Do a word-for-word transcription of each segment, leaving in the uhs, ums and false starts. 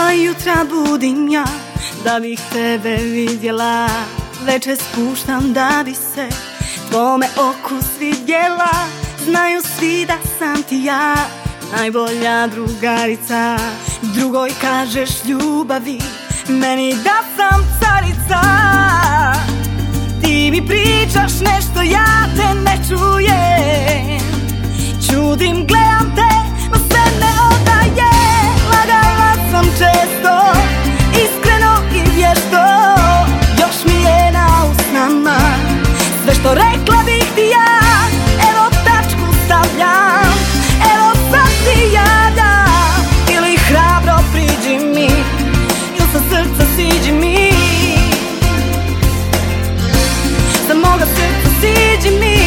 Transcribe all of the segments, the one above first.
Dva jutra budim ja da bih tebe vidjela, večer spuštam da bi se tvome oku svidjela. Znaju svi da sam ti ja najbolja drugarica, drugoj kažeš ljubavi, meni da sam carica. Ti mi pričaš nešto, ja te ne čujem, čudim, gledam te, no sve ne odaje. Lagala sam često, iskreno i vješto, još mi je na usnama sve što rekla bih ti ja. Evo tačku stavljam, evo sad ti javljam, ili hrabro priđi mi, ili sa srca siđi mi, sa moga srca siđi mi.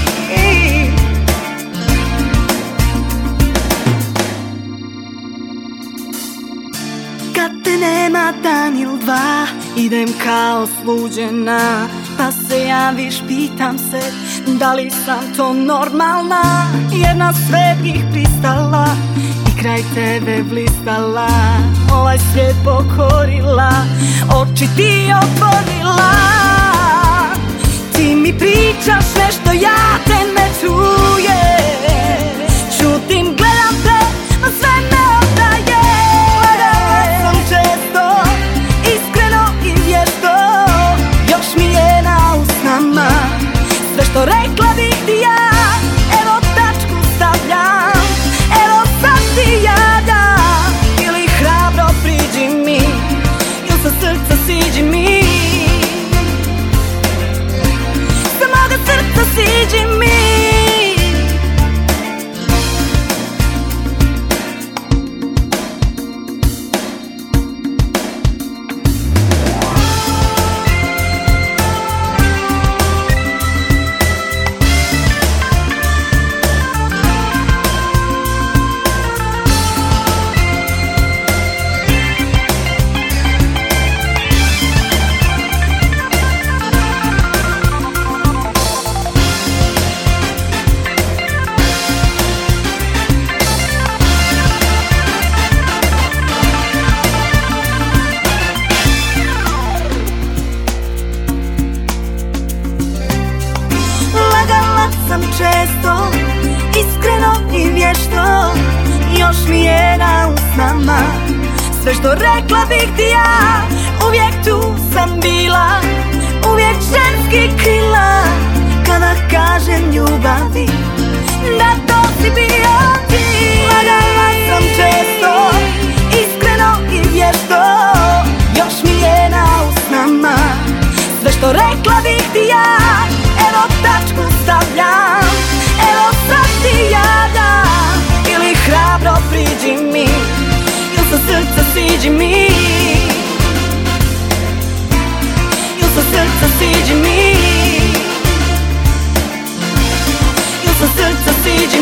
Kad te nema dan ili dva, idem kao sluđena, pa se javiš, pitam se da li sam to normalna, jer na sve bih pristala i kraj tebe blistala, ovaj svijet pokorila, oči ti otvorila. Ti mi pričaš nešto, ja te ne čujem, čutim, gledam te, no sve ne odaje. Lagala sam često, iskreno i vješto, još mi je na usnama sve što rekla bih ti ja. Evo tačku stavljam, evo sad ti javljam, ili hrabro priđi mi, ili sa srca siđi mi, sa moga srca siđi mi. Sam često, iskreno i vješto, još mi je na usnama sve što rekla bih ti ja. Uvijek tu sam bila, uvijek ženski krila, kada kažem ljubavi, da to si bio ti. Lagala sam često, iskreno i vješto, još mi je na usnama sve što rekla bih ti ja. Evo tačku stavljam, evo sad ti javljam, ili hrabro priđi mi, ili sa srca siđi mi, ili sa srca siđi mi, ili sa srca siđi mi.